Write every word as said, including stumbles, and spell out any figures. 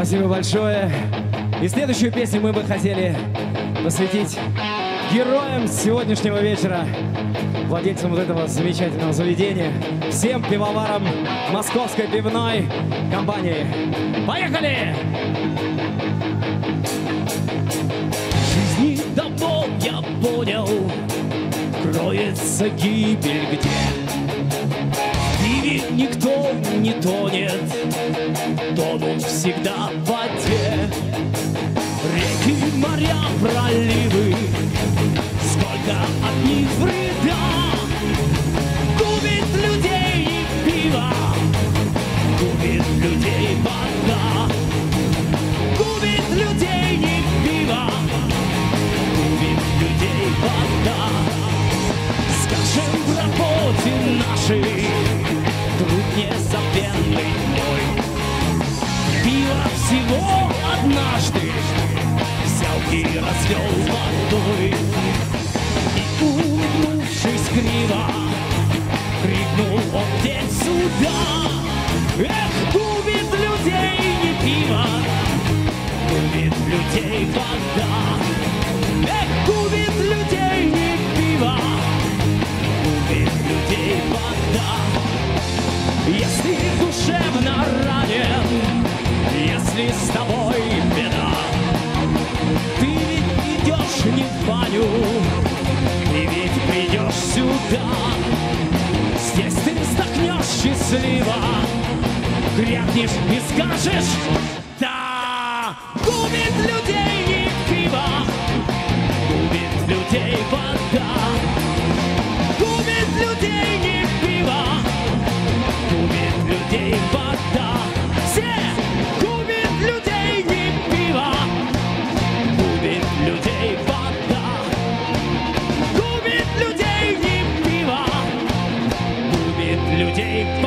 Спасибо большое. И следующую песню мы бы хотели посвятить героям сегодняшнего вечера, владельцам вот этого замечательного заведения, всем пивоварам Московской пивной компании. Поехали! В жизни давно я понял, кроется гибель где. В пиве никто не тонет, тонут всегда в воде. Реки, моря, проливы, сколько от них вреда. Губит людей и пиво, губит людей вода. Губит людей и пиво, губит людей вода. Скажем в работе нашей, труд незабвенный мой. Пиво всего однажды взял и разлил водой. И, улыбнувшись криво, крикнул он: «Деть сюда!» Эх, губит людей не пиво, губит людей вода. Эх, губит людей не пиво, губит людей вода. Если душевно ранен, если с тобой беда, ты ведь идешь не в баню, ты ведь придешь сюда. Здесь ты вздохнешь счастливо, крякнешь и скажешь «да». Губит людей не пиво, губит людей вода. Губит людей не пиво, губит людей вода. Все! Губит людей не пиво, губит людей вода. Губит людей не пиво, губит людей вода.